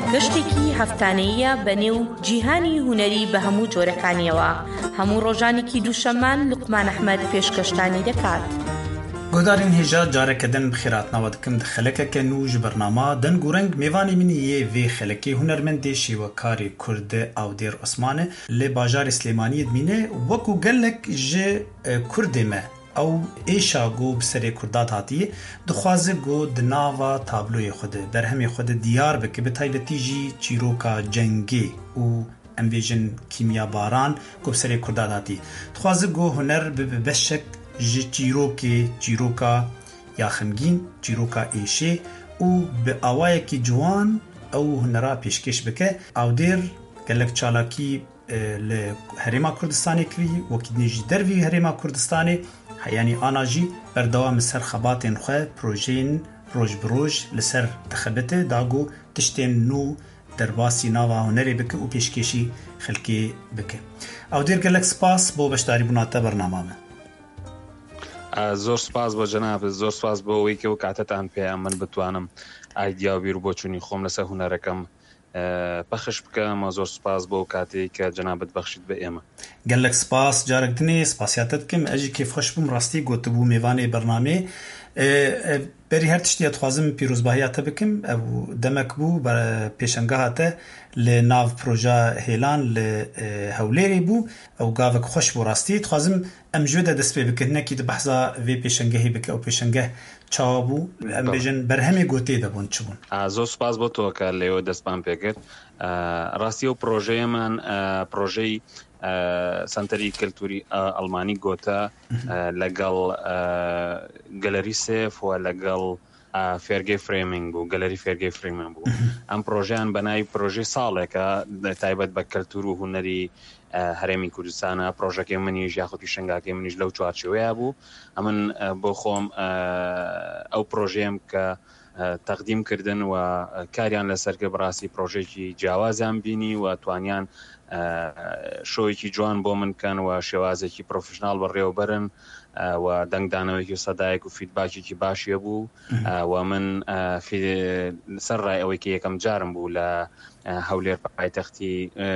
گەشتێکی هەفتانەیە بەنێو جیهانی هونەری بە هەموو جۆرەکانیەوە. هەموو ڕۆژانێکی دووشەممان لوقمان ئەحمەد پێشکەشتانی دەکات. گۆدارین هێژا جارێکەدەن بخێراتناوە دکم خەلەکەکە نوژ بەرنامە دەنگ و ڕەنگ میوانی منی یێ وێ خەلەکەی هونەرمەندێ شێوەکاری کورد ئاودێر عوسمانە لێ باژارێ سلێمانی دمینێ وەکو گەلێک ژێ کوردێمە ئەو ئێشا گۆ بسەرێ کوردات هاتیە دخوازە گۆ دناوا تابلۆی خودە بەرهەمێ خودە دیار بکە بە تایبەتیژی چیرۆکا جەنگێ و ئەمبێژن کیمیا باران گۆ بسەرێ کوردات هاتی دخوازە گۆ هونەر بەشک ji çîroka ya xemgîn çîroka êşê û bi awayekî ciwan ew hunera pêşkêş bike. Awdêr gelek çalakî li Herêma Kurdistanê kirî wekî dinê jî dervî Herêma Kurdistanê heyanî ana jî berdewam li ser xebatên xwe projeyên roj bi roj li ser dixebite da got tiştên nû derbasî nava hunerê bike û pêşkêşî xelkê bike. Awdêr gelek spas bo beşdarîbûna te bernama me. زۆر سپاس بۆ جەناب، زۆر سپاس بۆ ئەوەی کە و کاتتان پێیان من بتوانم ئایدیا و بیر و بۆچوونی خۆم لەسەر هونەرەکەم بەخش بکەم. زۆر سپاس بۆ کاتێک کە جەنابەت بەخشیت بە ئێمە. گەلێک سپاس جارێک دنێ سپاسیاتت بکەم ئەژی کێفخۆش بووم ڕاستی گوتبوو میوانێ بەرنامێ بەری هەر تشتی دخوازم پیرۆزباهیاتە بکەم ئەو دەمەک بوو بە پێشەنگە هاتە لە ناو پرۆژە هێلان لە هەولێری بوو ئەو گاوەک خۆش بوو ڕاستی دخوازم ئەم ژێدە دەست پێ بکردنەکی بەحزا وێ پێشەنگەهی بکە ئەو پێشەنگە چاوا بوو ئەمبێژن بەرهەمێ گۆتێ دەبوون چ بوون. زۆر سپاس بۆ تۆ کە لێوە دەستمان پێکرد. ڕاستی و پرۆژەیەمان پرۆژەی سنتەری کلتوری ئەڵمانی گۆتە لەگەڵ گەلەری سێف و لەگەڵ فێرگەی فرێمینگ بوو گەلەری فێرگەی فرێمینگ بوو. ئەم پرۆژیان بەناوی پرۆژەی ساڵێکە تایبەت بە کەلتور و هونەری هەرێمی کوردستانە. پرۆژەکەی منیش یاخود پیشەنگاکەی منیش لەو چوارچێوەیە بوو. ئەمن بۆ خۆم ئەو پرۆژەیەم کە تەقدیم کردن و کاریان لەسەرکە بڕاستی پرۆژێکی جیاوازیان بینی و توانیان شۆیەکی جوان بۆ من کەن و شێوازێکی پرۆفشنال بەڕێوەبەرن و دەنگدانەوەیکی و سەدایەک و فیدباکێکی باشیە بوو و من سەر ڕای ئەوەی کە یەکەم جارم بوو لە هەولێر پایتەختی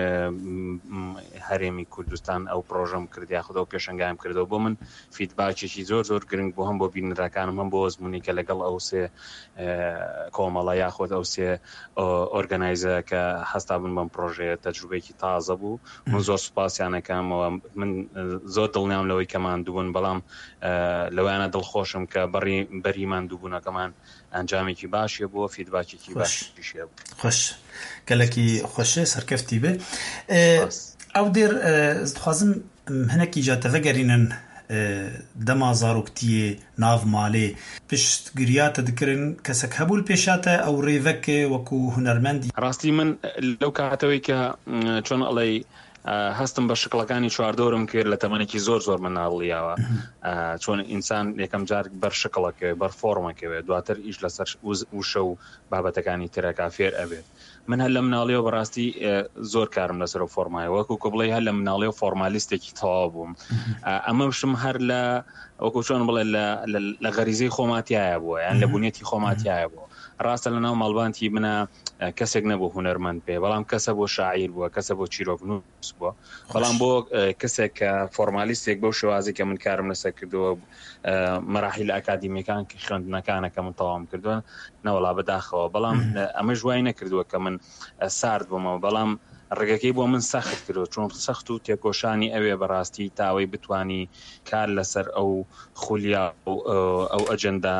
هەرێمی کوردستان ئەو پرۆژەم کرد یاخود ئەو پێشەنگایم کردەوە. بۆ من فیدباکێکی زۆر زۆر گرنگ بوو هەم بۆ بینەرەکانم هەم بۆ ئەزموونی کە لەگەڵ ئەو سێ کۆمەڵە یاخود ئەو سێ ئۆرگەنایزە کە هەستا بوون بەم پرۆژەیە تەجروبەیەکی تازە بوو. من زۆر سوپاسیانەکەمەوە. من زۆر دڵنیام لەوەی کە ماندووبوون بەڵام لەوانە دڵخۆشم کە بەری ماندووبوونەکەمان ئەنجامێکی باشیە بووە فیدباکێکی باشیە بوو. خۆش گەلێکی خۆشە سەرکەفتی بێ. ئەو دێر دخوازم هەنێکی جاتەڤە گەرینن دەما زارۆکتیە ناو مالێ پشتگیریاتە دکردن کەسێک هەبوو پێشاتە ئەو ڕێڤەکە وەکو هونەرمەندی. ڕاستی من لەو کاتەوەی کە چۆن ئەڵێ هەستم بە شکڵەکانی چواردۆرم کرد لە تەمەنێکی زۆر زۆر مناڵیاوە چۆن ئینسان یەکەم جار بەر شکڵەکەوێ بەر فۆڕمەکەوێ دواتر ئیش لەسەر وشە و بابەتەکانی ترەکە فێر ئەبێت. من هەر لە مناڵیەوە بەڕاستی زۆر کارم لەسەر و فۆرمایە وەکو کە بڵێ هەر لە مناڵیەوە فۆرمالیستێکی تەواو بووم. ئەمە بشم هەر لە وەکو چۆن بڵێ لە غەریزەی خۆماتیایە بووە یان لە بوونیەتی خۆماتیایە بووە. ڕاستە لە ناو ماڵبانتی منە کەسێک نەبوو هونەرمەند پێ بەڵام کەسە بۆ شاعیر بووە کەسە بۆ چیرۆکنووس بووە بەڵام بۆ کەسێک کە فۆرمالیستێک بەو شێوازی کە من کارم لەسەر کردووە مەراحیل ئەکادیمیەکان کە خوێندنەکانەکە من تەواوم کردووە نەوەڵا بەداخەوە. بەڵام ئەمە ژوای نەکردووە کە من سارد بوومەوە بەڵام ڕێگەکەی بۆ من سەخت کردو چۆن سەخت و تێکۆشانی ئەوێ بەڕاستی تاوەی بتوانی کار لەسەر ئەو خولیا ئەو ئەجەندا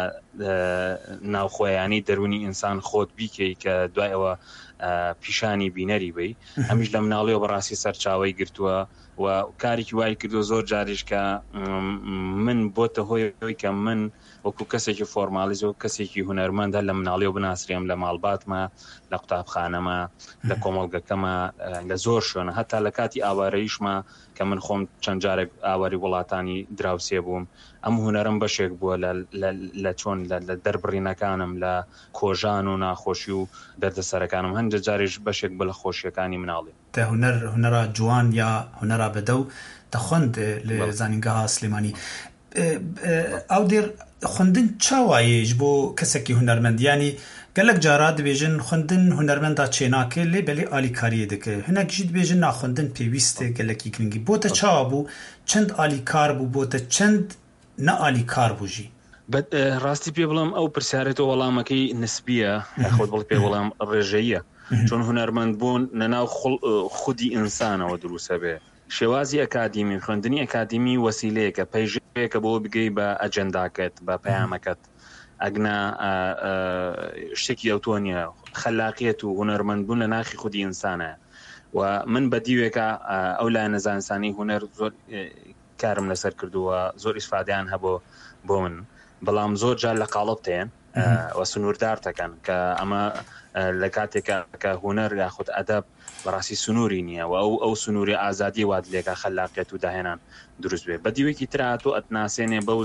ناوخۆیانی دەرونی ئینسان خۆت بیکەی کە دوای ئەوە پیشانی بینەری بی. ئەمیش لە مناڵیەوە بەڕاستی سەرچاوەی گرتووە و کارێکی وای کردو زۆر جاریش کە من بۆتە هۆی کە من وەکو کەسێکی فۆرمالیز و کەسێکی هونەرمەندە لە مناڵیەوە بناسرێم لە ماڵباتمە لە قوتابخانەمە لە کۆمەڵگەکەمە لە زۆر شوێنە هەتا لە کاتی ئاوارەیشمە کە من خۆم چەند جارێک ئاواری وڵاتانی دراوسێ بووم. ئەم هونەرم بەشێک بووە لە چۆن لە دەربڕینەکانم لە کۆژان و ناخۆشی و دەردەسەرەکانم هەندێک جاریش بەشێک بە لە خۆشیەکانی مناڵێ. تە هونەرە جوان یا هونەرە بەدە و دەخوێند لە زانینگەها سلێمانی. ئەو دێر خوێندن چاوایەش بۆ کەسێکی هونەرمەندیانی gelek cara dibêjin xwendin hunermenda çênake lê belê alîkariyê dike. Hinek jî dibêjin na xwendin pêwîst e gelekî giringî. Bo te çawa bû? Çend alîkar bû bo te? Çend ne alîkar bû jî؟ ڕاستی پێ بڵم ئەو پرسیارێتەوە وەڵامەکەی نسبیە خۆت بڵ پێ وەڵام ڕێژەیە چۆن هونەرمەند بوون لەناو خودی ئینسانەوە دروستە بێ شێوازی ئەکادیمی خوێندنی ئەکادیمی وەسیلەیەکە پەیژەیەکە بۆ بگەی بە ئەجەنداکەت بە پەیامەکەت ئەگنا شتێکی ئەو تۆ نیە خەلاقیەت و هونەرمەند بوون لە ناخی خودی ئینسانە و من بە دیوێکە ئەو لایەنە زانستانی هونەر زۆر کارم لەسەر کردووە زۆر ئیسفادەیان هەبوو بۆ من بەڵام زۆر جار لە قاڵب تێن و سنووردار دەکەن کە ئەمە لە کاتێکە کە هونەر یاخود ئەدەب بەڕاستی سنووری نییە و ئەو سنووری ئازادی وات لێکە خەلاقیەت و داهێنان دروست بێ بە دیوێکی تراتۆ ئەتناسێنێ بەو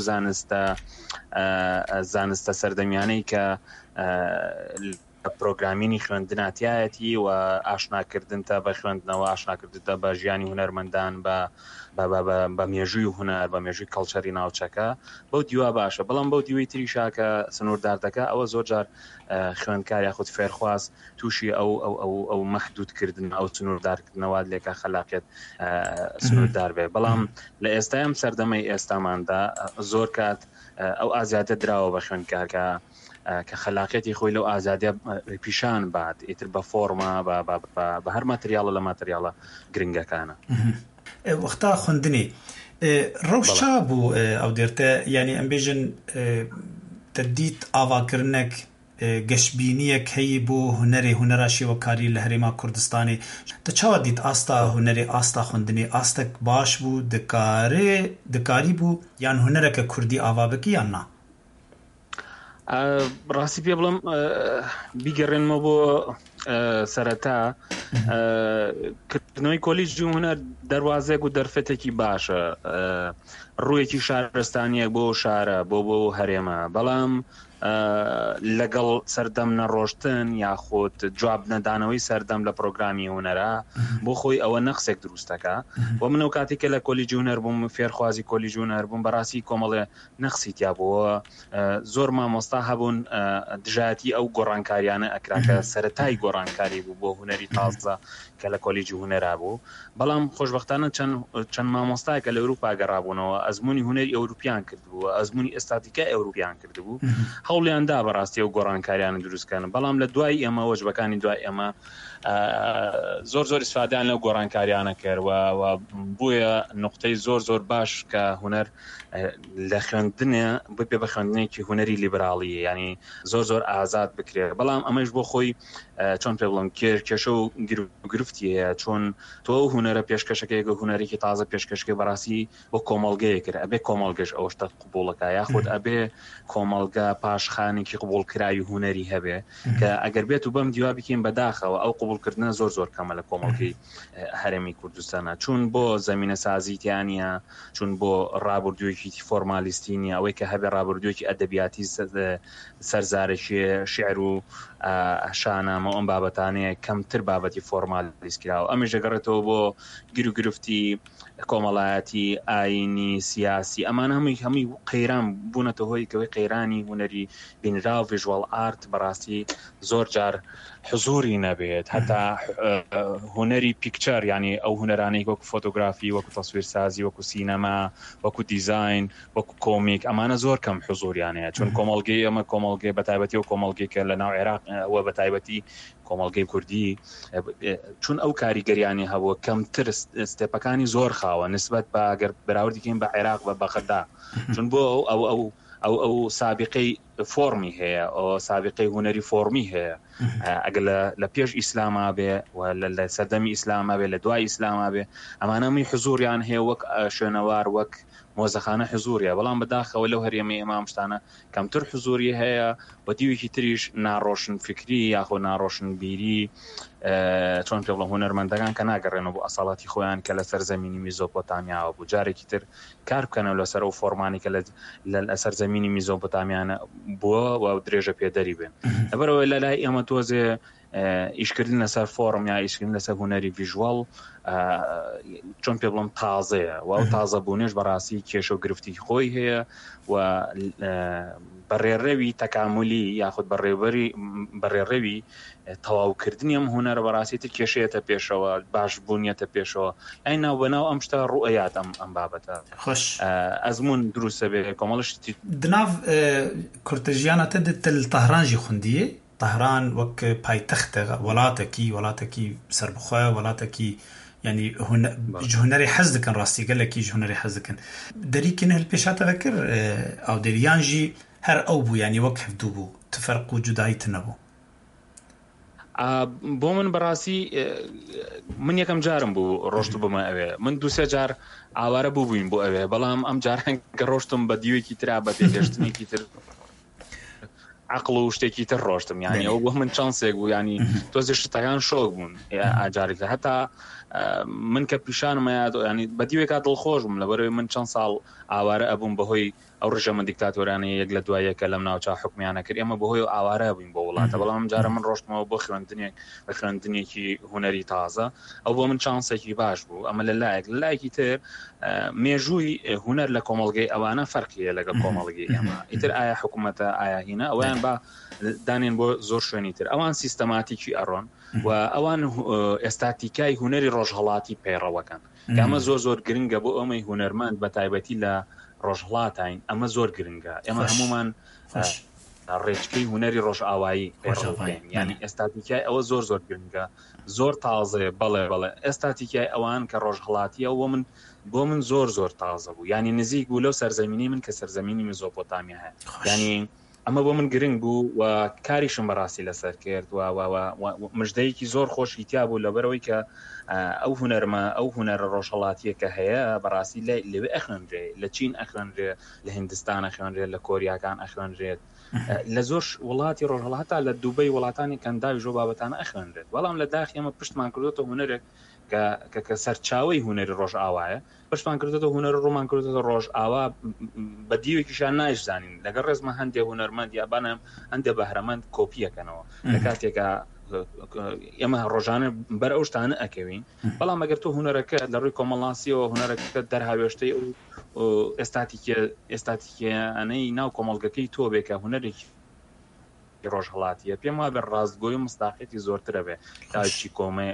زانستە سەردەمیانەی کە پرۆگرامینی خوێندناتیایەتی و ئاشناکردن تا بە خوێندنەوە ئاشناکردنە بە ژیانی هونەرمەندان بە مێژووی هونەر بە مێژووی کەڵچەری ناوچەکە بەو دیوە باشە بەڵام بەو دیوەی تریشا کە سنووردار دەکە ئەوە زۆر جار خوێندکار یاخود فێرخواز تووشی ئەو مەحدودکردن ئەو سنووردارکردنەوە لێکە خەلاقیەت سنووردار بێ بەڵام لە ئێستایم سەردەمەی ئێستاماندا زۆر کات ئەو ئازادە دراوە بە خوێندکارکە کە خەلاقیەتی خۆی لەو ئازادە پیشان بات ئیتر بە فۆرما بە هەر ماتریاڵە لە ماتریاڵە گرنگەکانە وەختا خوێندنی ڕەوشا بوو ئەو دێرتە ینی ئەمبێژن تەدیت ئاواکردنێک گەشتبینیەک هەیە بۆ هونەرێ هونەرا شێوەکاری لە هەرێما کوردستانی دە چاوە دیت ئاستا هونەرێ ئاستا خوێندنی ئاستێک باش بوو دکاری بوو یان هونەرێکە کوردی ئاوا بکە یان نا؟ ڕاستی پێ بڵم بیگەڕێنمە بۆ سەرەتا کردنەوەی کۆلیژی هونەر دەواازێک و دەرفەتێکی باشە ڕوویەکی شارستانیەک بۆ شارە بۆ هەرێمە بەڵام لەگەڵ سەردەم نەڕۆشتن یاخود جواب نەدانەوەی سەردەم لە پرۆگرامی هونەرە بۆ خۆی ئەوە نەخسێک دروستەکە بۆ منەوە کاتێکە لە کۆلیژی هونەر بووم فێرخوازی کۆلیژی هونەر بووم بەڕاستی کۆمەڵێ نەخسی تیا بووە زۆر مامۆستا هەبوون دژایەتی ئەو گۆڕانکاریانە ئەکراکە سەرەتای گۆڕانکاری بوو بۆ هونەری تازە کە لە کۆلیژی هونەرا بوو بەڵام خۆشبەختانە چەند مامۆستایکە لە ئەوروپا گەڕابوونەوە ئەزمموی هونەری ئەوروپیان کردبووە ئەزمموی ئێستاتیکە ئەوروپیان کردبوو هەوڵیاندا بەڕاستی و گۆڕانکاریان دروستکەن بەڵام لە دوای ئێمە وەجبەکانی دوای ئێمە زۆر ئیسفادیان لەو گۆڕانکاریانە کردوە بووە نقطەی زۆر باش کە هونەر لە خوێندنە بپێ بە خوێندنێکی هونەری لیبراڵیە ینی زۆر ئازاد بکرێت بەڵام ئەمەش بۆ خۆی چۆن پێ بڵم کێشە و گرفتی هەیە چۆن تۆ هونەرە پێشکەشەکەیەکە هونەرێکی تازە پێشکەشەکە بەڕاستی بۆ کۆمەڵگەیە کرد ئەبێ کۆمەڵگەش ئەوشتە قبوڵەکە یاخود ئەبێ کۆمەڵگە پاشخانێکی قبولکراوی هونەری هەبێ کە ئەگەر بێت و بەم دیوا بکەین بەداخەوە ئەو قبولکردنە زۆر کەمە لە کۆمەڵگەی هەرێمی کوردستانە چون بۆ زەمینە سازیتیانە چون بۆ ڕابردوویەکی فۆرمالیستی نیە ئەوەی کە هەبێ ڕابردوویەکی ئەدەبیاتی سەرزارێکی شعر و شانامە ئەم بابەتانەیە کەمتر بابەتی فۆرمالیست کراوە ئەمەش دەگەڕێتەوە بۆ گرفتی کۆمەڵایەتی ئاینی سیاسی ئەمانە هەمووی قەیران بوونەتە هۆی کەوەی قەیرانی هونەری بینرا و ڤیژوەڵ ئارت بەڕاستی زۆر جار حزوری نەبێت هەتا هونەری پیکچەر ینی ئەو هونەرانەی وەکو فۆتۆگرافی وەکو تەسویرسازی وەکو سینەما وەکو دیزاین وەکو کۆمیک ئەمانە زۆر کەم حزوریانەیە چون کۆمەڵگەی ئەمە کۆمەڵگەی بەتایبەتی و کۆمەڵگەیکە لە ناو عێراق ئەوە بەتایبەتی کۆمەڵگەی کوردی چون ئەو کاریگەریانی هەبووە کەمتر ستێپەکانی زۆر خاوە نسبەت بە ئەگەر بەراوردیکەین بە عێراق بە بەغەدا چون بۆ ئەو سابقەی فۆرمی هەیە ئەو سابقەی هونەری فۆرمی هەیە ئەگەر لە پێش ئیسلاما بێ لە سەردەمی ئیسلاما بێ لە دوای ئیسلاما بێ ئەمانەمی حزوریان هەیە وەک شوێنەوار وەک مۆزەخانە حزوریە بەڵام بەداخەوە لەو هەرێمە ئێمام شتانە کەمتر حزوری هەیە بە دیوێکی تریش ناڕۆشن فکری یاخۆ ناڕۆشن بیری چۆن پێ بڵێم هونەرمەندەکان کە ناگەڕێنەوە بۆ ئەساڵاتی خۆیان کە لە سەرزەمینی میزۆپۆتامیاوە بوو جارێکی تر کار بکەنەوە لەسەر ئەو فۆرمانی کە لە سەرزەمینی میزۆپۆتامیانە بووە و درێژە پێدەری بێن لەبەرەوەی لە لای ئێمە تۆزێ ئیشکردن لەسەر فۆرم یا ئیشکردن لەسەر هوەری ڤیژوەڵ چۆن پێ بڵم تازەیە و ئەو تازە بوونێش بەڕاستی کێشە و گرفتی خۆی هەیە و بەڕێڕەوی تەکاملی یاخود بەڕێڕەوی تەواوکردنی ئەم هوەرە بەڕاستیتر کێشەیەتە پێشەوە باش بوونیەتە پێشەوە ئەی ناو بەناو ئەم شتە ڕوئەیات ئەم بابەتە خۆش ئەزمون دروستە بێ کۆمەڵشتی دناو کورتژیانەتە دتل تەهرانژی خوندیە تەهران وەک پایتەختە وڵاتێکی سەربخۆە وڵاتێکی يعني هنري حزدكن راسي قال لك يجي هنري حزدكن دريكن هالبيشات ذكر او دريانجي هر اوبو يعني وقف دوبو تفرقوا جدايت نبو بۆ من بەڕاستی من یەکەم جارم بوو ڕۆشت بۆمە ئەوێ من دووسێ جار ئاوارە بووبووین بۆ ئەوێ بەڵام ئەم جاران کە ڕۆشتم بە دیوێکی ترا بە پێگەشتنێکی تر عقل و شتێکی تر ڕۆشتم یعنی ئەو بۆ من چانسێک بوو ینی تۆزی شتەکان شۆک بوون ئاجارێکە هەتا من کە پیشانمە ینی بە دیوێکا دڵخۆش بووم لەبەرەوەی من چەند ساڵ ئاوارە ئەبووم بەهۆی ئەو ڕژەمە دیکتاتۆرانەیە یەک لە دوایەکە لەم ناوچە حکمیانە کرد ئێمە بەهۆی ئاوارە بووین بۆ وڵاتە بەڵام جارە من ڕۆشتمەوە بۆ خوێندنێکی هوەری تازە ئەو بۆ من چانسێکی باش بوو ئەمە لەلایەکی تر مێژووی هوەر لە کۆمەڵگەی ئەوانە فەرقیە لەگەڵ کۆمەڵگەی ئێمە ئیتر ئایا حکوومەتە ئایا هینە ئەویان با دانێن بۆ زۆر شوێنی تر ئەوان سیستەماتیکی ئەڕۆن و ئەوان ئێستاتیکای هوەری ڕۆژهەڵاتی پەیڕەوەکەن ئەمە زۆر گرنگە بۆ ئەمەی هوەرمەند بە تایبەتی لە ڕۆژهەڵاتین ئەمە زۆر گرنگە ئێمە هەمومان ڕێچکەی هوەری ڕۆژئاوایی ینی ئێستاتیکای ئەوە زۆر گرنگە زۆر تازێ بەڵێ ئێستاتیکای ئەوان کە ڕۆژهەڵاتیە بۆ من زۆر تازە بوو ینی نزیک بوو لەو سەرزەمینی من کە سەرزەمینی مزۆپۆتامیا هەیە ینی ئەمە بۆ من گرنگ بوو و کاریشم بەڕاستی لەسەر کرد و مژدەیەکی زۆر خۆشی تیا بوو لەبەرەوەی کە ئەو هوەرە ڕۆژهەڵاتیە کە هەیە بەڕاستی لەوێ ئەخوێنرێ لە چین ئەخوێنرێ لە هیندستان ئەخوێنرێت لە کۆریاکان ئەخوێنرێت لە زۆر وڵاتی ڕۆژهەڵاتە لە دووبەی وڵاتانی کەنداوی ژۆ بابەتانە ئەخوێنرێت بەڵام لە داخی ئەمە پشتمان کردوتە هوەرێک کە سەرچاوی هوەری ڕۆژئاوایە پشتمان کردێتە هوەر ڕۆمان کردێتە ڕۆژئاوا بە دیوێکیشان نایشزانین لەگەڵ ڕێزمە هەندێک هوەرمەند یابانە هەندێک بەهرەمەند کۆپیەکەنەوە لە کاتێکە ئێمە ڕۆژانە بەر ئەو شتانە ئەکەوین بەڵام ئەگەر تۆ هوەرەکە لە ڕووی کۆمەڵاسیەوە هوەرەکە دەرهاوێشتەی و ئێستاتیکیانەی ناو کۆمەڵگەکەی تۆ بێکە هوەرێکی ڕۆژهەڵاتیە پێم وابێ ڕاستگۆی و مستاقێتی زۆرترە بێ تاچی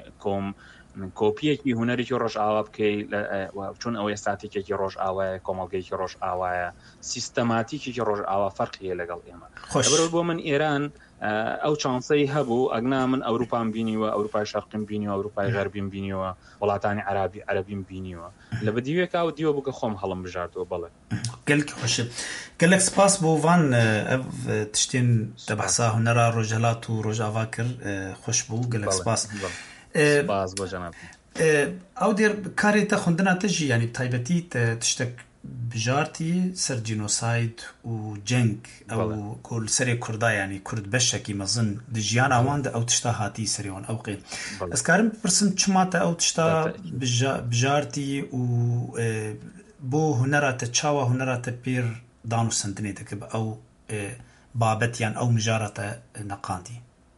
کۆپیەکی هوەرێکی ڕۆژئاوا بکەی چون ئەو ئێستاتیکێکی ڕۆژئاوایە کۆمەڵگەیەکی ڕۆژئاوایە سیستەماتیکێکی ڕۆژئاوا فەرقیە لەگەڵ ئێمە بۆ من ئێران ئەو چانسەی هەبوو ئەگنا من ئەوروپام بینیوە ئەوروپای شەرقیم بینیوە ئەوروپای غەربیم بینیوە وڵاتانی عەرەبیم بینیوە لە بەدیوێکا و دیوە بکە خۆم هەڵم بژاردەوە بەڵێ گەلکی خۆشە گەلێک سپاس بۆ وان ئەو تشتێن دەبەحسا هونەرا ڕۆژهەڵات و ڕۆژئاوا کرد خۆش بوو گەلێک سپاس بۆ جەناب ئەو دێر کارێتە خوندناتەژی ینی تایبەتی تشتێک بژارتی سەر جینۆساید و جەنگ ئەو کۆل سەرێ کووردا ینی کورد بەشێکی مەزن دژیان ئەواندا ئەو تشتا هاتی سەریەوەن ئەو قێ ئەسکارم بپرسم چماتە ئەو تشتا بژارتی و بۆ هوەراتە چاوە هوەراتە پێر دان و سندنێتەکە بە ئەو بابەتیان ئەو مژارەتە نەقاندی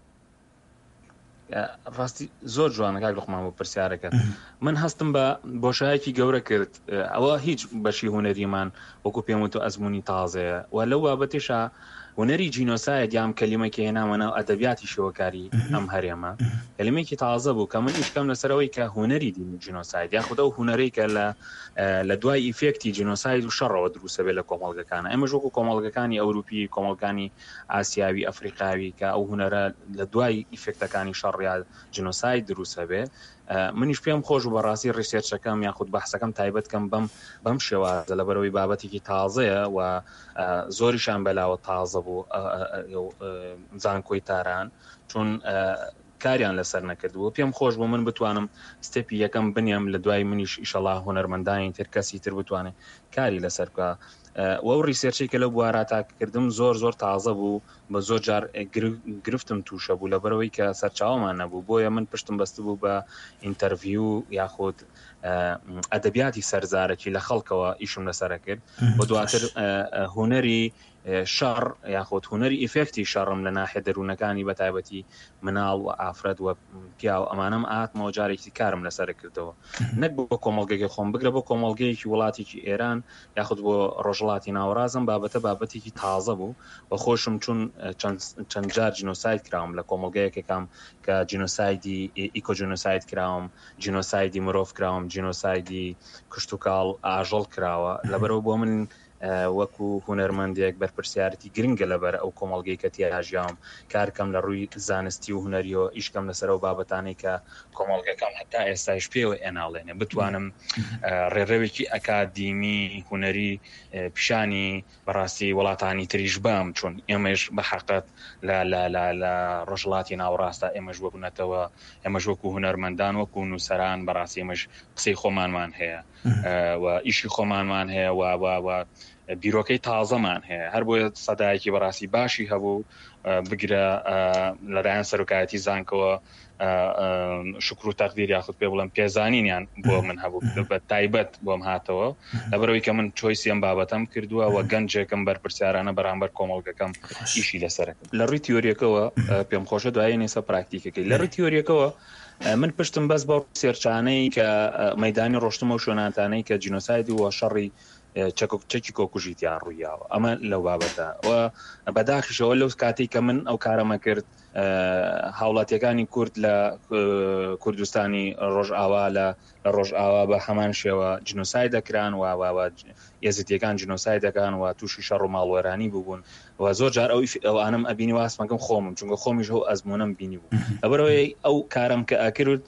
ڕاستی زۆر جوانە کاک لوقمان بۆ پرسیارەکە من هەستم بە بۆشایەکی گەورە کرد ئەوە هیچ بەشی هوەریمان وەکو پێم وتو ئەزمموی تازەیە و لەو بابەتیشە هوەری جینۆساید یام کەلیمەکی هێنامەنە ئەدەبیاتی شێوەکاری ئەم هەرێمە کەلیمێکی تازە بوو کە من ئیشکەم لەسەرەوەی کە هوەری دینی جینۆساید یاخود ئەو هوەرەی کە لە دوای ئیفێکتی جینۆساید و شەڕەوە دروستە بێت لە کۆمەڵگەکانە ئێمەش وەکو کۆمەڵگەکانی ئەوروپی کۆمەڵگانی ئاسیاوی ئەفریقاوی کە ئەو هوەرە لە دوای ئیفێکتەکانی شەڕیا جینۆساید دروستە بێت منیش پێم خۆش و بەڕاستی ڕیسێرچەکەم یاخود بەحسەکەم تایبەتکەم بەم شێوازە لەبەرەوەی بابەتێکی تازەیە و زۆریشان بەلاوە تازە بوو زانکۆی تاران چون کاریان لەسەر نەکردبوو پێم خۆش بوو من بتوانم ستێپی یەکەم بنیام لە دوای منیش ئیشەڵا هوەرمەندانی تر کەسی تر بتوانێت کاری لەسەر بکە و ریسێرچی کە لەو بوارە کردم زۆر تازە بوو بە زۆر جار گرفتم تووشە بوو لەبەرەوەی کە سەرچاومان نەبوو بۆیە من پشتم بەست بوو بە ئینتەرویو یاخود ئەدەبیاتی سەرزارەکی لە خەڵکەوە ئیشم لەسەر کرد بۆ دواتر هوەری شەڕ یاخود هوەری ئیفێکتی شەڕم لە ناحیە دەروونەکانی بەتایبەتی مناڵ و ئافرەت و پیا و ئەمانەم ئاتمەوە جارێکی کارم لەسەر کردەوە نەک بۆ کۆمەڵگەی خۆم بگرە بۆ کۆمەڵگەیەکی وڵاتێکی ئێران یاخود بۆ ڕۆژهڵاتی ناوەڕازم بابەتێکی تازە بوو و خۆشم چون چەند جار جینۆساید کراوم لە کۆمەڵگەیەکێکام کە جینۆسایدی ئیکۆجینۆساید کراوم جینۆسایدی مرۆڤ کراوم جینۆسایدی کشت و کاڵ ئاژەڵ کراوە لەبەرەوە بۆ من وەکو هونەرمەندێک بەرپرسیارەتی گرنگە لەبەر ئەو کۆمەڵگەی کە تیاژیام کارکەم لە ڕووی زانستی و هونەریەوە ئیشکەم لەسەر و بابەتانەی کە کۆمەڵگەکەم هەتا ئێستاش پێوە ئێناڵێنێ بتوانم ڕێڕەوێکی ئەکادیمی هونەری پیشانی بەڕاستی وڵاتانی تریش بام چون ئێمەش بە حەقەت لە ڕۆژهڵاتی ناوەڕاستە ئێمەش وەبوونەتەوە ئێمەش وەکو هونەرمەندان وەکو نووسەران بەڕاستی ئێمەش قسەی خۆمانمان هەیە و ئیشی خۆمانمان هەیە و بیرۆکەی تازەمان هەیە هەر بۆیە سەدایەکی بەڕاستی باشی هەبوو بگرە لەلایەن سەرۆکایەتی زانکەوە شکر و تەقدیر یاخود پێ بڵێم پێزانینیان بۆ من هەبوو بە تایبەت بۆم هاتەوە لەبەرەوەی کە من چۆیسی ئەم بابەتەم کردووە و گەنجێکم بەرپرسیارانە بەرامبەر کۆمەڵگەکەم ئیشی لەسەرەکەم لە ڕووی تیۆریەکەەوە پێم خۆشە دوایە نێسە پراکتیکەکەی لە ڕووی تیۆریەکەەوە من پشتم بەس بە سێرچانەی کە مەیدانی ڕۆشتمە و شوێناتانەی کە جینۆسایدی و شەڕی چەکی کۆکوژیتیان ڕوویاوە ئەمە لەو بابەتە و بەداخیشەوە لەو کاتێک کە من ئەو کارەمە کرد هاوڵاتیەکانی کورد لە کوردستانی ڕۆژئاوا لە ڕۆژئاوا بە هەمان شێوە جینۆساید دەکران و ئێزیدیەکان جینۆساید دەکان و تووشی شەڕ و ماڵوێرانی بوون و زۆر جار ئەوانم ئەبینی واسمەکەم خۆمم چونکە خۆمیش هەو ئەزمونەم بینی بوو لەبەرەوەی ئەو کارم کە ئەکرد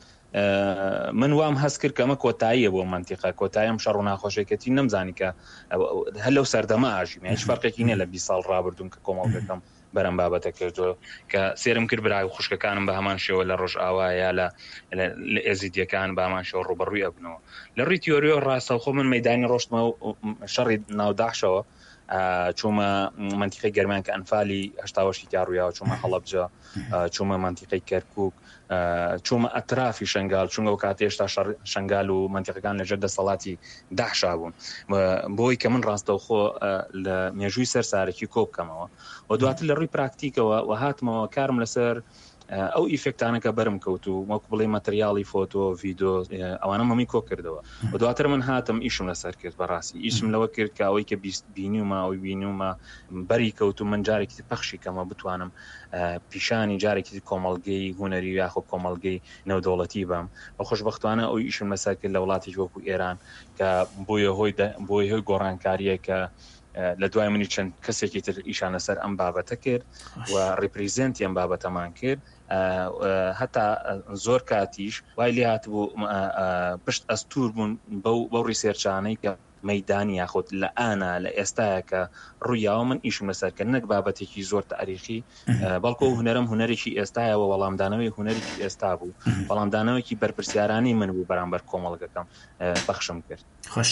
من وام هەست کرد کەمە کۆتاییە بۆ منتیقە کۆتاییم شەڕ و ناخۆشیەکەتی نەمزانی کە هەر لەو سەردەما ئاژیم هیچ فەرقێکی نییە لە 20 ساڵ ڕابردوون کە کۆمەڵگەکەم بەرەم بابەتە کردو کە سێرم کرد برای خوشکەکانم بە هەمان شێوە لە ڕۆژئاوا یا لە ئێزیدیەکان بە هەمان شێوە ڕوبەڕووی ئەبنەوە لە ڕووی تیۆریۆ ڕاستەوخۆ من مەیدانی ڕۆشتمە و شەڕی ناوداعشەوە چوومە منتیقەی گەرمان کە ئەنفالی هەشتاوەشی تیاڕوویاوە چوومە هەڵەبجە چوومە منتیقەی کەرکووک چوومە ئەترافی شنگال چونگە و کاتێشتا شنگال و منتیقەکان لەژێر دەسەڵاتی داعشا بوون بۆی کە من ڕاستەوخۆ لە مێژووی سەرسارێکی کۆ بکەمەوە و دواتر لە ڕووی پراکتیکەوە و هاتمەوە کارم لەسەر ئەو ئیفێکتانەکە بەرم کەوت و وەکو بڵێ مەتریاڵی فۆتۆ ڤیدۆ ئەوانە مەمی کۆ کردەوە و دواتر من هاتم ئیشم لەسەر کرد بەڕاستی ئیشم لەوە کرد کە ئەوەی کە بینیومە ئەوی بینیومە بەری کەوت و من جارێکی پەخشی کەمە بتوانم پیشانی جارێکی کۆمەڵگەی هونەری یاخۆ کۆمەڵگەی نێودەوڵەتی بم بە خۆشبەختانە ئەو ئیشم لەسەر کرد لە وڵاتی وەکو ئێران کە بۆیە هۆی گۆڕانکاریە کە لە دوای منی چەند کەسێکی تر ئیشان لەسەر ئەم بابەتە کرد و ڕیپریزنتی ئەم بابەتەمان کرد هەتا زۆر کاتیش وای لێ هاتبوو پشت ئەستور بوون بەو ڕیسێرچانەی کە مەیدانی یاخود لە ئانا لە ئێستایە کە ڕوویاوە من ئیشم لەسەرکە نەک بابەتێکی زۆر تاریخی بەڵکۆ هونەرم هونەرێکی ئێستایەوە وەڵامدانەوەی هونەرێکی ئێستا بوو وەڵامدانەوەکی بەرپرسیارانی من بوو بەرامبەر کۆمەڵگەکەم بەخشم کرد خۆش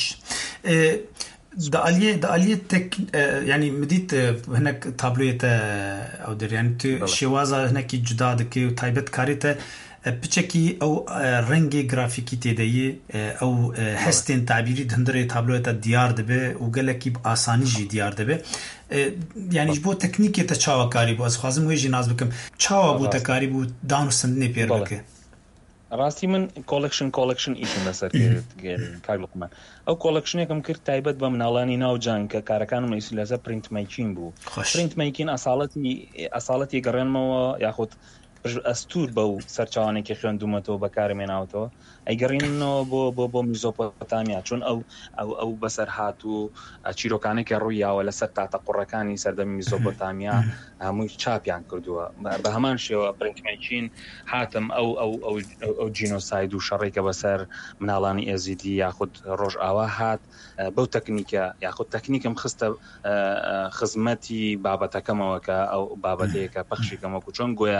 دعالیه تک یعنی مدید هنک تابلویت او دریان تو شوازه هنکی جدا دکی و تایبت کاریت بچکی او رنگ گرافیکی تیدایی او هستین تعبیری دندره تابلویت دیار دبه و گلکی آسانی جی دیار دبه یعنی بو تکنیکی تا چاوا کاری بو از خوازم ویجی ناز بکم چاوا بو تکاری بو دانو سندنی پیر بکه ڕاستی من کۆلکشن ئیشم لەسەر کار لقمان ئەو کۆلکشنێکم کرد تایبەت بە مناڵانی ناوجان کە کارەکانم ئیسی لەسەر پرینتمەیکین بوو پرینتمەیکین ئەساڵەتی گەڕێنمەوە یاخود ئەستور بەو سەرچاوانێکی خوێندومەتەوە بەکارمێناوتەوە ئەیگەڕینەوە بۆ میزۆپۆتامیا چون ئەو بەسەر هات و چیرۆکانێکی ڕوویاوە لەسەر تاتە قوڕەکانی سەردەمی میزۆپۆتامیا هەمووی چاپیان کردووە بە هەمان شێوە پرینتمەیکین هاتم ئەو جینۆساید و شەڕێکە بەسەر مناڵانی ئێزیدی یاخود ڕۆژئاوا هات بەو تەکنیکە یاخود تەکنیکم خستە خزمەتی بابەتەکەمەوە کە ئەو بابەتەیەکە پەخشیکەمەوەکو چۆن گویا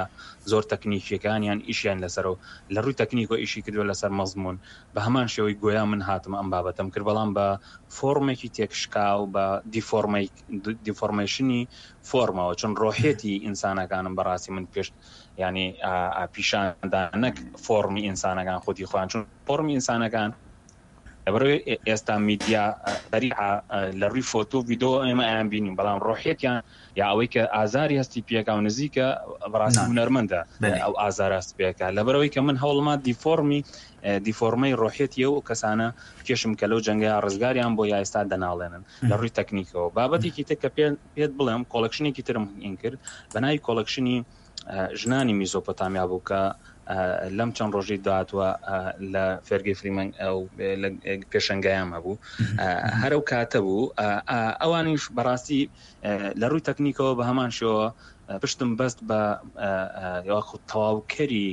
زۆر تەکنیکیەکانیان ئیشیان لەسەرەوە لە ڕووی تەکنیکۆ ئیشی کردووە لەسەر مەزمون بە هەمان شێوەی گویا من هاتم ئەم بابەتم کرد بەڵام بە فۆرمێکی تێکشکا و بە دیفۆرمێشنی فۆرمەوە چون ڕۆحێتی ئینسانەکانم بەڕاستی من پێش ینی پیشاندا نەک فۆرمی ئینسانەکان خۆتی خۆیان چون فۆرمی ئینسانەکان بەڕێ ئێستا میدیا بەریعە لە ڕووی فۆتۆ ڤیدۆ ئێمە ئەیان بینیم بەڵام ڕۆحێتیان یا ئەوەی کە ئازاری هەستی پێکا و نزیکە بەڕاستی هونەرمەندە ئەو ئازار هەست پێکا لەبەرەوەی کە من هەوڵما دیفۆرمەی ڕۆحێتی و کەسانە کێشم کە لەو جەنگەیە ڕزگاریان بۆ یا ئێستا دەناڵێنن لە ڕووی تەکنیکەوە بابەتێکی تر کە پێت بڵێم کۆڵەکشنێکی ترم ئین کرد بەناوی کۆڵەکشنی ژنانی میزۆپۆتامیا بوو کە لەم چەند ڕۆژی داهاتوە لە فێرگی فریمەن ئەو پێشەنگایان هەبوو هەرو کاتە بوو ئەوانیش بەڕاستی لە ڕووی تەکنیکەوە بە هەمان شێوە پشتم بەست بە تەواوکەری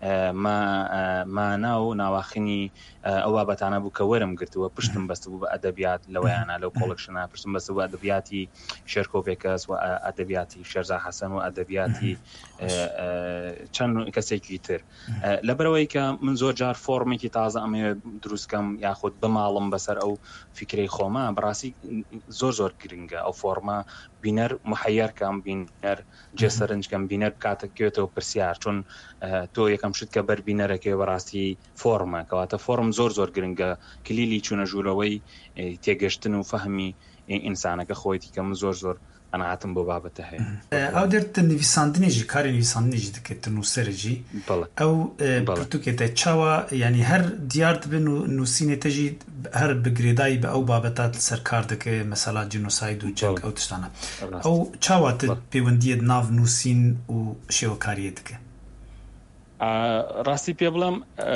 مانا و ناواخنی ئەو بابەتانە بوو کە وەرم گرتووە پشتم بەست بوو بە ئەدەبیات لەوەیانە لەو کۆڵەکشنە پشتم بەست بوو ئەدەبیاتی شێرکۆڤێکەس و ئەدەبیاتی شێرزا حەسەن و ئەدەبیاتی چەند کەسێکی تر لەبەرەوەی کە من زۆر جار فۆرمێکی تازە ئەمێ دروستکەم یاخود بماڵم بەسەر ئەو فکرەی خۆمە بەڕاستی زۆر گرنگە ئەو فۆرمە بینەر محەیەرکەم بینەر جێسەرنجکەم بینەر کاتەکەوێتەوە پرسیار چون تۆ یەکەم شت کە بەربینەرەکەی بەڕاستی فۆرمە کەواتە فۆرم زۆر گرنگە کلیلی چوونە ژوورەوەی تێگەشتن و فەهمی ئینسانەکە خۆیتی کە من زۆر ئەنعاتم بۆ بابەتە هەیە ئەو دەرتە نویساندنێژی کاری نویساندنێژی دەکەێتن و سەرجی ئەو پرتوکێتە چاوە ینی هەر دیار دەبن و نووسینێتەژی هەر بگرێدایی بە ئەو بابەتات سەرکار دەکەێت مەسەلا جینۆساید و جەنگ ئەو تشتانە ئەو چاواتە پەیوەندیت ناو نووسین و شێوەکاریە دەکە ڕاستی پێ بڵم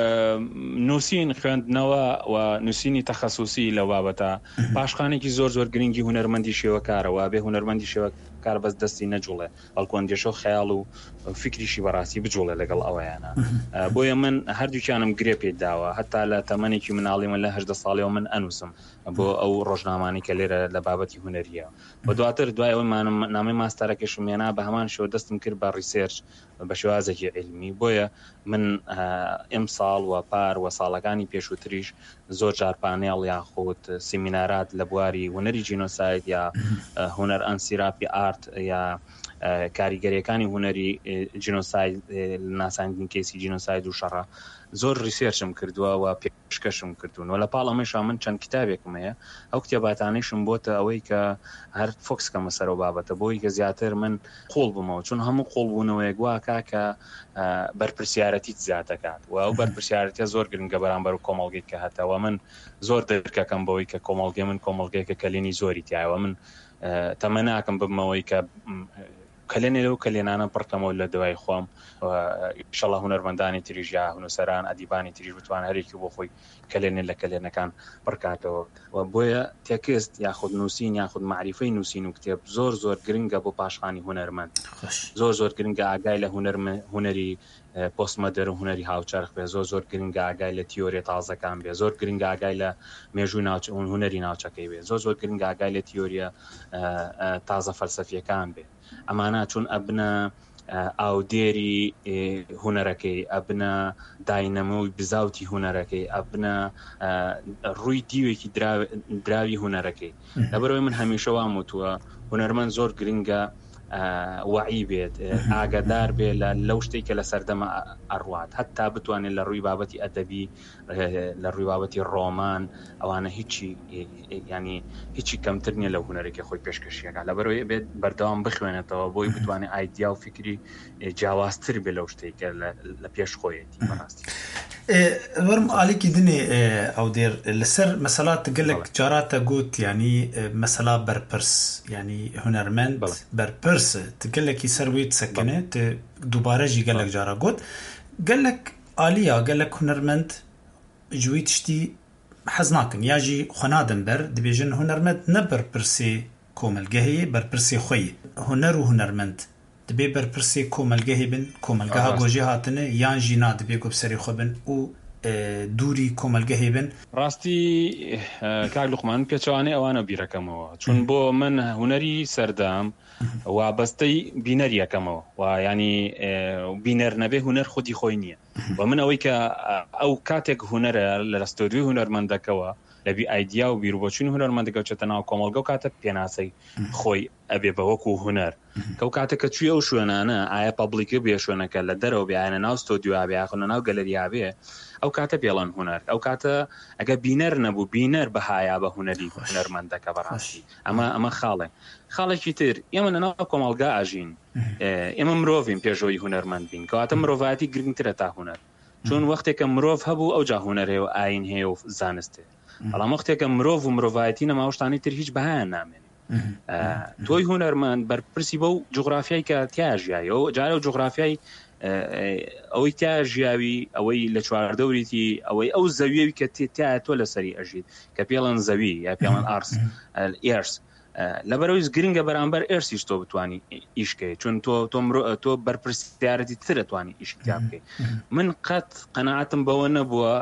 نووسین خوێندنەوە و نووسینی تەخەسوسی لە بابەتە پاشخانێکی زۆر گرنگی هونەرمەندی شێوەکارەوە بێ هونەرمەندی شێوەکار بەس دەستی نەجوڵێ بەڵکۆندێشە و خەیاڵ و فکریشی بەڕاستی بجوڵێ لەگەڵ ئەوەیانە بۆیە من هەردووکیانم گرێ پێ داوە هەتا لە تەمەنێکی مناڵی من لە 18 ساڵیەوە من ئەنووسم بۆ ئەو ڕۆژنامانی کە لێرە لە بابەتی هونەریە بە دواتر دوای ئەوەی نامەی ماستەرەکەشم هێنا بە هەمان شێوە دەستم کرد بە ڕیسێرچ بە شێوازێکی علمی بۆیە من ئەمساڵ و پار و ساڵەکانی پێشووتریش زۆر جار پانێڵ یاخود سیمینارات لە بواری هونەری جینۆساید یا هونەر ئەنسیراپی ئارت یا کاریگەریەکانی هونەری جینۆساید ناساندنی کەیسی جینۆساید و شەڕە زۆر ریسێرچم کردووە و پێشکەشم کردوون و لە پاڵ ئەمەشا من چەند کتابێکم هەیە ئەو کتێباتانەیشم بۆتە ئەوەی کە هەر فۆکسکەمە سەرەوە بابەتە بۆی کە زیاتر من قوڵ بمەوە چون هەموو قوڵبوونەوەیەک واکە کە بەرپرسیارەتیت زیاتەکات و ئەو بەرپرسیارەتیە زۆر گرنگە بەرامبەر و کۆمەڵگەیت کە هەتەوە من زۆر دەرکەکەم بەوەی کە کۆمەڵگەی من کۆمەڵگەیەکە کەلێنی زۆری تایەوە من تەمە ناکەم ببمەوەی کە کەلێنێ لەو کەلێنانە پڕکەمەوە لە دوای خۆم ئینشەڵڵا هونەرمەندانی تریژ یا هونەسەران ئەدیبانی تریژ بتوان هەرێکی بۆ خۆی کەلێنێ لە کەلێنەکان پڕکاتەوە و بۆیە تێکست یاخود نووسین یاخود معریفەی نووسین و کتێب زۆر گرنگە بۆ پاشخانی هونەرمەند زۆر گرنگە ئاگای لە هونەری پۆستمەدەر و هونەری هاوچەرخ بێ زۆر گرنگە ئاگای لە تیۆریە تازەکان بێ زۆر گرنگە ئاگای لە مێژووی هونەری ناوچەکەی بێ زۆر گرنگە ئاگای لە تیۆریە تازە فەلسەفیەکان بێ ئەمانە چون ئەبنە ئاودێری هونەرەکەی ئەبنە داینەمەوەی بزاوتی هونەرەکەی ئەبنە ڕووی دیوێکی دراوی هونەرەکەی لەبەرەوەی من هەمیشە وام وتووە هونەرمەند زۆر گرنگە وعی بێت ئاگادار بێ لەو شتێک کە لە سەردەمە ئەڕوات هەتا بتوانێت لە ڕووی بابەتی ئەدەبی لە ڕووی بابەتی ڕۆمان ئەوانە هیچی کەمتر نییە لە هونەرێکی خۆی پێشکەشیەکە لەبەرەوەی بێت بەردەوام بخوێنێتەوە بۆی بتوانێت ئایدیا و فکری جیاوازتر بێ لەو شتێکە لە پێش خۆیەتی بەڕاستی وەرم ئالێکی دنێ ئەو دێر لەسەر مەسەلات گەلێک جاراتە گوت ینی مەسەلا بەرپرس ینی هونەرمەند بەرپرس گەلێکی سەروێت سەکنێت دووبارەژی گەلێک جارە گوت گەلێک ئالیا گەلێک هونەرمەند جووی تشتی حەز ناکەن یاژی خۆنادن بەر دەبێژن هونەرمەند نە بەرپرسێ کۆمەلگەهەیە بەرپرسێ خۆی هونەر و هونەرمەند دەبێ بەرپرسێ کۆمەلگەهی بن کۆمەلگەها گۆژی هاتنە یان ژینا دەبێ گۆبسەری خۆ بن و دووری کۆمەلگە هێبن. ڕاستی کاک لوقمان پێچوانێ ئەوانە بیرەکەمەوە چون بۆ من هوەری سەردام وابەستەی بینەریەکەمەوە و ینی بینەر نەبێ هوەر خودی خۆی نییە و من ئەوەی کە ئەو کاتێک هوەرە لە ستۆریوی هوەرمەندەکەوە لەبی ئایدیا و بیرروبۆچین هوەرمەندەکە چێتە ناو کۆمەلگە و کاتە پێناسەی خۆی ئەبێ بەوەکو هوەر کەو کاتێککە توی ئەو شوێنانە ئایا پابلیکە بێ شوێنەکە لە دەرەوە بیانە ناو ستۆدیۆ بیاخۆ لە ناو گەلەریابێ ئەو کاتە پێڵەن هوەر ئەو کاتە ئەگە بینەر نەبوو بینەر بەهایا بە هوەری هوەرمەندەکە بەڕاستی ئەمە خاڵێکی تر ئێمە لە ناو کۆمەلگا ئاژین ئێمە مرۆڤین پێشەوەی هوەرمەند بین کەواتە مرۆڤایەتی گرنگترە تا هوەر چون وەختێکە مرۆڤ هەبوو ئەو جا هوەر هەیە و ئاین هەیە و زانستێ بەڵام وەختێکە مرۆڤ و مرۆڤایەتی نەماوەشتانی تر هیچ بەهایان نامێنێ تۆی هوەرمەند بەرپرسی بەو جوغرافیای کە تیا ژیایەوە جارە و جوغرافیای ئەوەی تا ژیاوی ئەوەی لە چواردەوریتی ئەوەی ئەو زەویەوی کە تایە تۆ لەسەری ئەژیت کە پێڵەن زەوی یا پێڵەن ئێرس لەبەرەوەی گرنگە بەرامبەر ئێرسیش تۆ بتوانی ئیشکەی چون تۆ بەرپرسیارەتی تر دەتوانی ئیشتیا بکەیت من قەت قەناعەتم بەوە نەبووە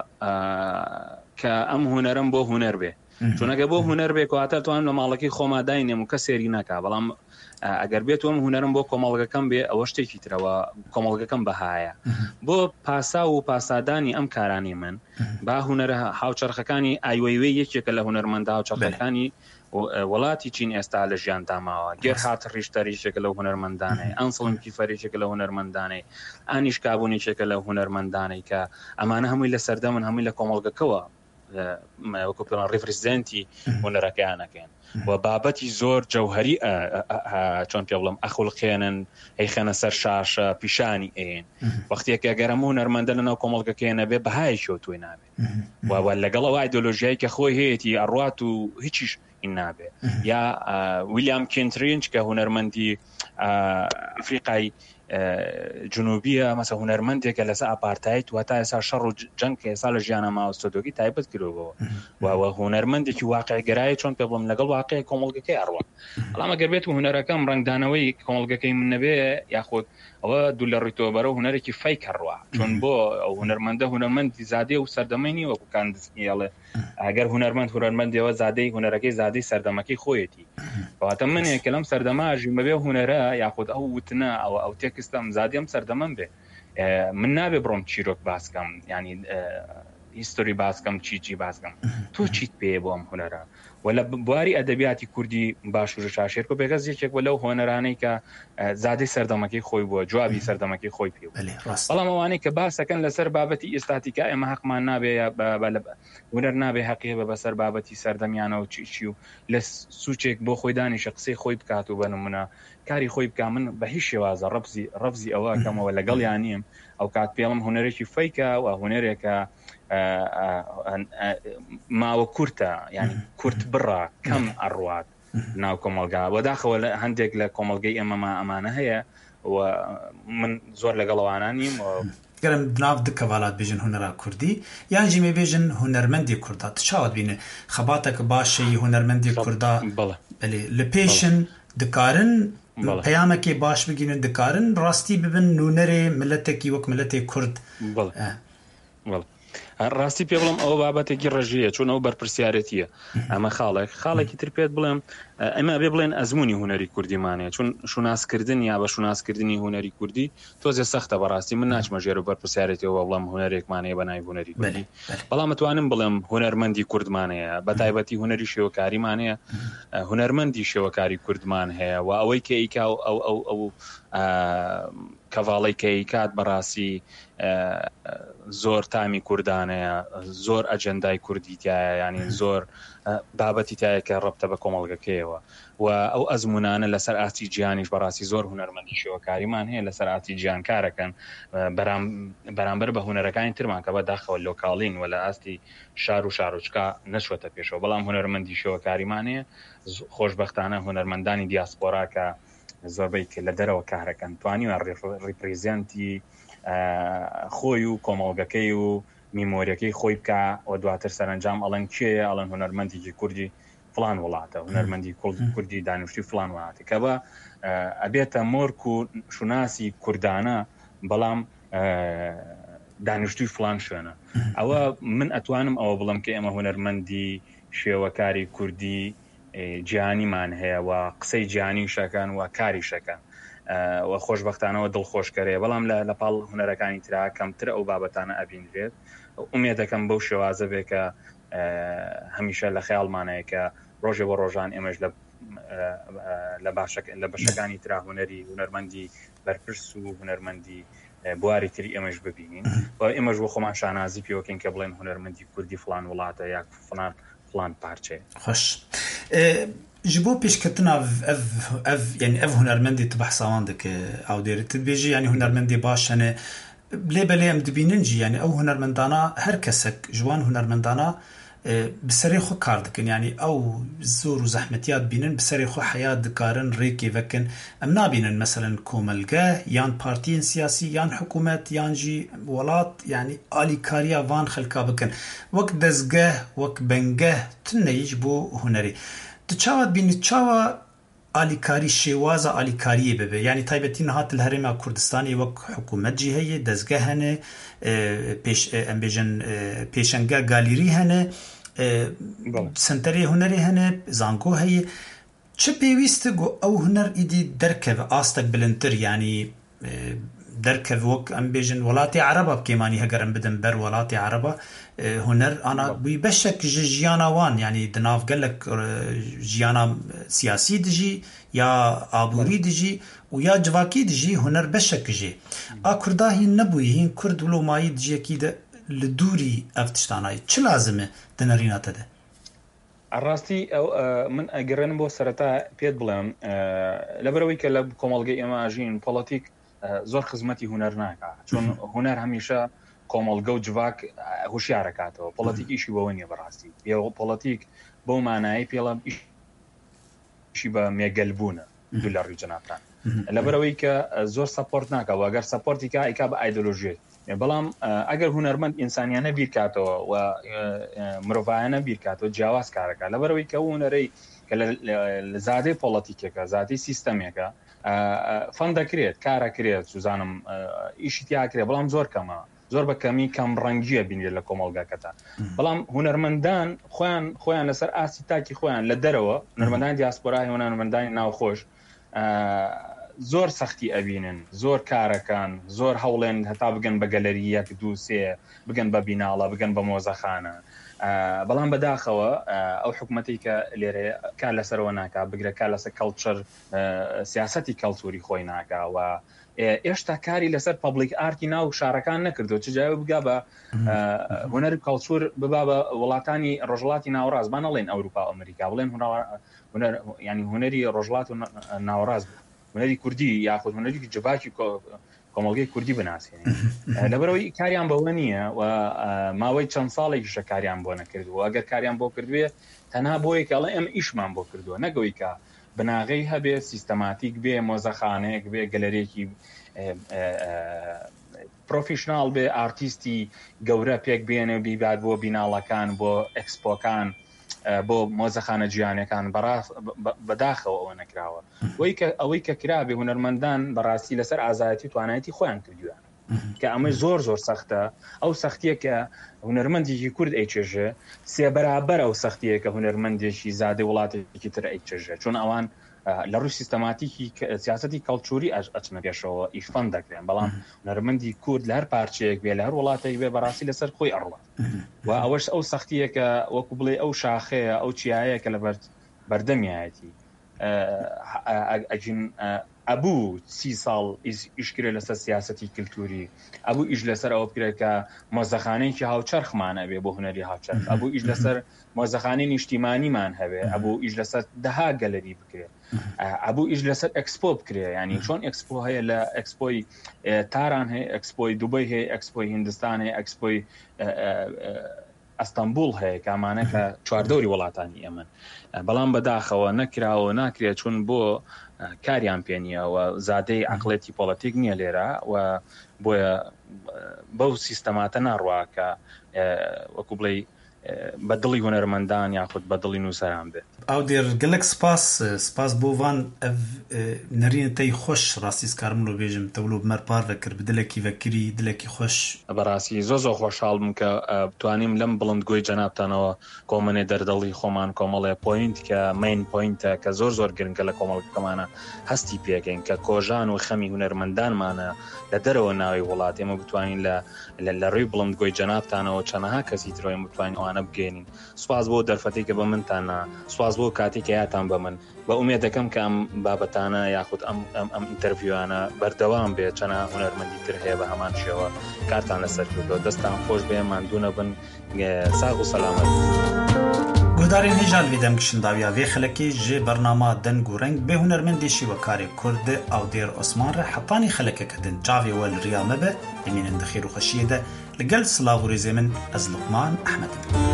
کە ئەم هوەرم بۆ هوەر بێ چونەکە بۆ هوەر بێ کەواتە توانم لە ماڵەکەی خۆما داینێم و کە سێری ناکا بەڵام ئەگەر بێت ئەم هوەرم بۆ کۆمەڵگەکەم بێ ئەوە شتێکی ترەوە کۆمەڵگەکەم بەهایە بۆ پاسا و پاسادانی ئەم کارانی من با هوەرە هاوچەرخەکانی ئایوەیوەی یەکێکە لە هوەرمەندە هاوچەرخەکانی وڵاتی چین ئێستا لە ژیان تاماوە گێر هات ڕیشتەریشێکە لە هوەرمەندانەی ئەنسڵم کیفەرێکێکە لە هوەرمەندانەی ئانیش کابوونیشێکە لە هوەرمەندانەی کە ئەمانە هەمووی لە سەردەمن هەمووی لە کۆمەڵگەکەوە وەکو پێڵەن ریفرزیدنتی هوەرەکەیانەکەن و بابەتی زۆر جەوهەری چۆن پێ بڵم ئەخولقێنن هەیخەنە سەر شاشە پیشانی ئێن وەختێک ئەگەرە هوەرمەندە لەناو کۆمەڵگەکەیە نەبێ بەهای شۆ توی نابێ و لەگەڵ ئەو ئایدۆلۆژیای کە خۆی هەیەی ئەڕوات و هیچیش این نابێ یا ویلیام کێنترینج کە هوەرمەندی ئەفریقای جنوبیە مەسە هوەرمەندێکە لەسەر ئاپارتایت و تا ئێستا شەڕ و جەنگ کە ئێستا لە ژیانە ماوەستۆدۆگی تایبەت کردەوە و هوەرمەندێکی واقعگەرایی چۆن پێ بڵم لەگەڵ واقعی کۆمەڵگەکەی ئەڕوە بەڵام ئەگەر بێت و هوەرەکەم ڕنگدانەوەی کۆمەڵگەکەی من نەبێ یاخود ئەوە دوو لە ڕیتۆبەرە هوەرێکی فەیک هەڕوە چۆن بۆ ئەو هوەرمەندی زادێ و سەردەمەی وەکو کاندسنیڵێ ئەگەر هوەرمەندەوە زادەی هوەرەکەی زادەی سەردەمەکەی خۆیەتی کەواتە منێک کە لەم سەردەماژی بەبێ هوەرە یاخود ئەو وتنە ئەو تێکستم زادیم سەردەمەم بێ من نابێ بڕۆم چیرۆک باسکەم ینی هیستۆری باسکەم چی باسکەم تۆ چیت پێ بۆ ئەم هوەرە وە لە بواری ئەدەبیاتی کوردی باشوور شاشێر و بێگەز یەکێک لەو هوەرانەی کە زادەی سەردەمەکەی خۆی بووە جوابی سەردەمەکەی خۆی پێ بەڵام ئەوانەی کە باسەکەن لەسەر بابەتی ئێستاتیکا ئێمە حەقمان نابێ هوەر نابێ حەقیە بە بەسەر بابەتی سەردەمیانەوە چی و لە سوچێک بۆ خۆی دانیشە قسەی خۆی بکات و بنمونە کاری خۆی بکە من بە هیچ شێوازە ڕەبزی ئەوە کەمەوە لەگەڵ یانیم ئەو کات پێڵم هوەرێکی فەیکە و هوەرێکە ماوە کورتە ینی کورت بڕە کەم ئەڕوات ناو کۆمەلگا وەداخەوە هەندێک لە کۆمەلگەی ئەمانە هەیە و من زۆر لەگەڵەوانانیم گەرم ناو دکەواڵات بێژن هوەرا کوردی یان ژیمێ بێژن هوەرمەندی کووردا چاوت بینە خەباتێکە باشەی هوەرمەندی کووردا لە پێشن دکارن پەیامێکی باش بگینن دکارن ڕاستی ببن نونەرێ ملەتێکی وەک ملەتێ کورد ڕاستی پێ بڵم ئەوە بابەتێکی ڕژەیە چون ئەو بەرپرسیارەتیە ئەمە خاڵێکی تر پێت بڵێم ئەمە بێ بڵێن ئەزمموی هوەری کوردیمانەیە چون شوناسکردن یا بە شوناسکردنی هوەری کوردی تۆزێ سەختە بەڕاستی من ناچمە ژێر و بەرپرسیارەتەوە بڵام هوەرێکمانەیە بە ناوی هوەری کوردی بەڵام متوانم بڵێم هوەرمەندی کوردمانەیە بە تایبەتی هوەری شێوەکاریمانەیە هوەرمەندی شێوەکاری کوردمان هەیە و ئەوەی کە ئیکا ئەو کەڤاڵی کە کات بەڕاستی زۆر تامی کوردانەیە زۆر ئەجەندای کوردی تایە ینی زۆر بابەتی تایە کە ڕەبتە بە کۆمەڵگەکەیەوە و ئەو ئەزمونانە لەسەر ئاستی گیانیش بەڕاستی زۆر هوەرمەندی شێوەکاریمان هەیە لەسەر ئاستی گیان کارەکەن بەرامبەر بە هوەرەکانی ترمان کە بەداخەوە لۆکاڵین و لە ئاستی شار و شارۆچکا نەچوەتە پێشەوە بەڵام هوەرمەندی شێوەکاریمان هەیە خۆشبەختانە هوەرمەندانی دیاسپۆرا کە زۆربەی کە لە دەرەوە کارەکەن توانیوە ڕیپریزیانتی خۆی و کۆمەڵگەکەی و میمۆریەکەی خۆی بکە و دواتر سەرنجام ئەڵەن کێیە ئەڵەن هوەرمەندێکی کوردی فلان وڵاتە هوەرمەندی کوردی دانیشتی فلان وڵاتی کە بە ئەبێتە مۆرک و شوناسی کوردانە بەڵام دانیشتوی فلان شوێنە ئەوە من ئەتوانم ئەوە بڵم کە ئێمە هونەرمەندی شێوەکاری کوردی جیهانیمان هەیە و قسەی جیهانی شەکان و کاری شەکان و خۆشبەختانەوە دڵخۆشکەرەیە بەڵام لە پاڵ هونەرەکانی ترا کەمتر ئەو بابەتانە ئەبینرێت ئومێد دەکەم بەو شێوازە بێ کە هەمیشە لە خەیاڵمانەیە کە ڕۆژێ بۆ ڕۆژان ئێمەش لە بەشەکانی ترا هونەرمەندی بەرپرس و هونەرمەندی بواری تری ئێمەش ببینین و ئێمەش بۆ خۆمان شانازی پێوەکەین کە بڵێن هونەرمەندی کوردی فلان وڵاتە یا فلان پارچێ خۆش ji bo pêşketina yani ev hunermendê tu behsawan dike awdêrî tu dibêjî yani hunermendê baş hene lêbelê em dibînin jî yani ew hunermendana her kesek ji wan hunermendana bi serê xwe kar dikin yani ew zor û zehmetiya dibînin bi serê xwe heya dikarin rêkê vekin em nabînin mesela komelgeh yan partiyên siyasî yan hikûmet yan jî welat yani alîkariya van xelka bikin wek dezgeh wek bengeh tuneyî ji bo hunerê tu çawa bînî çawa alîkarî şêwaza alîkariyê bibe yani taybetî nihat li Herêma Kurdistanê wek hikûmet jî heye dezgeh hene em bêjin pêşengeh galîrî hene senterê hunerê hene zango heye çi pêwîst got ew huner îdî derkeve astek bilindtir yani derkev wek em bêjin welatê Ereba bikêmanî heger em bidin ber welatê Ereba huner ana wî beşek ji jiyana wan yani di nav gelek jiyana siyasî dijî ya aborî dijî û ya civakî dijî huner beşek jî a Kurda hîn nebûyî hîn Kurd wilo dijekî de li dûrî ev tiştanayî çi lazim e di nerîna te de ڕاستی من ئەگەڕێنم بۆ سەرەتا پێت بڵێم لەبەرەوەی کە لە کۆمەڵگەی ئێمە ئاژین پۆڵەتیک زۆر خزمەتی هونەر ناکا چون هونەر هەمیشە کۆمەڵگە و جوواک هوشیارەکاتەوە پۆڵەتیک ئیشی بەوە نیە بەڕاستی پۆڵەتیک بەو مانایی پێڵم ئیشی بە مێگەلبوونە دوو لە ڕووی جەنابان لەبەرەوەی کە زۆر سەپۆرت ناکە و ئەگەر سەپۆرتی کا ئیکا بە ئایدۆلۆژیێت بەڵام ئەگەر هونەرمەند ئینسانیانە بیرکاتەوە و مرۆڤایانە بیرکاتەوە جیاواز کارەکە لەبەرەوەی کە هونەرەی کە لە زادەی پۆڵەتیکێکە زادەی سیستەمێکە فەن دەکرێت کارەکرێت سوزانم ئیشی تیاکرێت بەڵام زۆر کەمە زۆر بە کەمی کەم ڕەنگیە بینێت لە کۆمەڵگاکەتە بەڵام هونەرمەندان خۆیان لەسەر ئاسی تاکی خۆیان لە دەرەوە هونەرمەندانی دیاسپۆرای هونەرمەندانی ناوخۆش زۆر سەختی ئەبینن زۆر کارەکان زۆر هەوڵێن هەتا بگەن بە گەلەری یەک دوو سێ بگەن بە بیناڵە بگەن بە مۆزەخانە بەڵام بەداخەوە ئەو حکومەتی کە لێرە کار لەسەرەوە ناکا بگرە کار لەسەر کەڵچەر سیاسەتی کەڵتوری خۆی ناکا و ئێشتا کاری لەسەر پەبلیک ئارتی ناو شارەکان نەکردو چجاوی بگا بە هونەر کەڵچور ببا بە وڵاتانی ڕۆژڵاتی ناوەڕاست با نەڵێن ئەوروپا ئەمریکا بڵێن ینی هونەری ڕۆژڵات و ناوەڕاست هونەری کوردی یاخود هونەری جڤاکی کۆمەڵگەی کوردی بناسیێنین لەبەرەوەی کاریان بەوە نییە و ماوەی چەند ساڵێکیشە کاریان بۆ نەکردووە ئەگەر کاریان بۆ کردوێ تەنها بۆیە کە ئەڵێ ئێمە ئیشمان بۆ کردووە نەگەوەی کە بناغەی هەبێ سیستەماتیک بێ مۆزەخانەیەک بێ گەلەرێکی پرۆفیشناڵ بێ ئارتیستی گەورە پێک بێنێ بیبات بۆ بیناڵەکان بۆ ئەکسپۆکان بۆ مۆزەخانە جیهانەکان بەداخەوە ئەوە نەکراوە ئەوەی کە کرابێ هونەرمەندان بەڕاستی لەسەر ئازایەتی توانایەتی خۆیان کردووە کە ئەمە زۆر سەختە ئەو سەختیە کە هونەرمەندێکی کورد ئەیچێژێ سێ بەرابەر ئەو سەختیە کە هونەرمەندێکی زادەی وڵاتێکی تر ئەیچێژێ چون ئەوان لە ڕووی سیستەماتیکی سیاسەتی کەڵتوری ئەچنە پێشەوە ئیشفەن دەکرێن بەڵام هونەرمەندی کورد لە هەر پارچەیەک بێ لە هەر وڵاتێک بێ بەڕاستی لەسەر خۆی ئەڕوە و ئەوەش ئەو سەختیە کە وەکو بڵێ ئەو شاخەیە ئەو چیایە کە لە بەردەمیایەتی ئەجین ئەبوو 30 ساڵ ئیشکرێ لەسەر سیاسەتی کللتوری ئەبوو ئیش لەسەر ئەوە بکرێت کە مۆزەخانەیەکی هاوچەرخمانە بێ بۆ هونەری هاوچەرخ ئەبوو ئیش لەسەر مۆزەخانەی نیشتیمانیمان هەبێ ئەبوو ئیش لەسەر دەها گەلەری بکرێت ئەبوو ئیش لەسەر ئەکسپۆ بکرێ ینی چۆن ئەکسپۆ هەیە لە ئەکسپۆی تاران هەیە ئەکسپۆی دوبەی هەیە ئەکسپۆی هیندستان هەیە ئەکسپۆی ئەستەمبول هەیە کامانە کە چواردەوری وڵاتانی ئێمن بەڵام بەداخەوە نەکراوە ناکرێت چون بۆ کاریان پێنیەوە زادەی عەقڵێتی پۆڵەتیک نییە لێرە و بۆیە بەو سیستەماتە ناڕوا کە وەکو بڵێ بەدڵی هونەرمەندان یاخود بەدڵی نووسەران بێت. ئەو دێر گەلک سپاس بۆوان ئەv نەرینەتەی خۆش ڕاستیس کارملۆ بێژم تەولۆ بمەرپار دەکرد بدلێکی vekirî dilekî xweş. بەڕاستی زۆ خۆشحاڵ بم کە بتوانیم لەم بڵندگۆی جەنابتانەوە کۆمنێ دەردەڵی خۆمان کۆمەڵێ پۆینت کە مین پۆینتە کە زۆر گرنگە لە کۆمەڵگەکەمانە هەستی پێکەین کە کۆژان و خەمی هونەرمەندانمانە لە دەرەوە ناوی وڵات ئێمە بتوانین لە ڕووی بڵندگۆی جەنابتانەوە چەندەها کەسی ترۆی بتوانین ئەوانە بگەینین. سوپاس بۆ دەرفەتێک کە بە منتانە، سوپاس بۆ کاتێک کە یاتان بە من. بە ئومێد دەکەم کە ئەم بابەتانە یاخود ئەم ئینتەرویوانە بەردەوام بێت، چەندەها هونەرمەندی تر هەیە بە هەمان شێوە کارتان لەسەر کردەوە. دەستان خۆش بێ، ماندوو نەبن، ساغ و سەلامەت. گۆدارین هێژال وی دەمکشنداویا vê xelekê ji bernama deng û reng bê hunermendê şîwekarê Kurd Awdêr Osman re hetanî xelekeke din çavê we li riya me be. Bimînin di xêr û xweşiyê de li gel silav û rêzê min ez Luqman Ehmed.